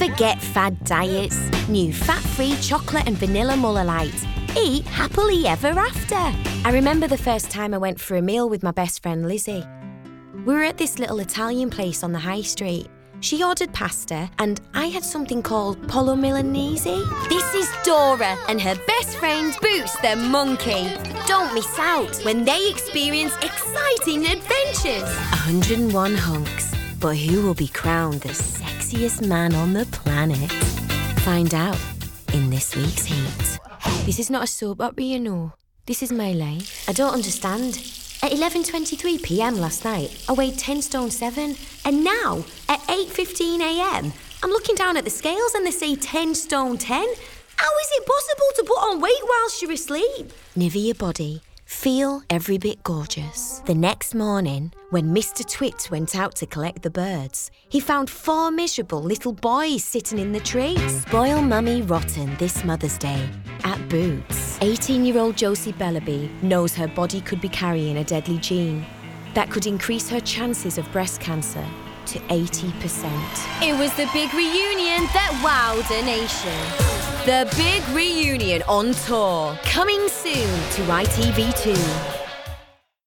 Forget fad diets. New fat-free chocolate and vanilla Muller Lite. Eat happily ever after. I remember the first time I went for a meal with my best friend Lizzie. We were at this little Italian place on the high street. She ordered pasta and I had something called pollo milanese. This is Dora and her best friend Boots the monkey. Don't miss out when they experience exciting adventures. 101 hunks, but who will be crowned the sexiest man on the planet? Find out in this week's Heat. This is not a soap opera, you know. This is my life. I don't understand. At 11:23pm last night, I weighed 10 stone 7. And now, at 8:15am, I'm looking down at the scales and they say 10 stone 10. How is it possible to put on weight whilst you're asleep? Never your body. Feel every bit gorgeous. The next morning, when Mr. Twit went out to collect the birds, he found 4 miserable little boys sitting in the tree. Spoil mummy rotten this Mother's Day. At Boots, 18-year-old Josie Bellaby knows her body could be carrying a deadly gene that could increase her chances of breast cancer to 80%. It was the big reunion that wowed a nation. The Big Reunion on tour, coming soon to ITV2.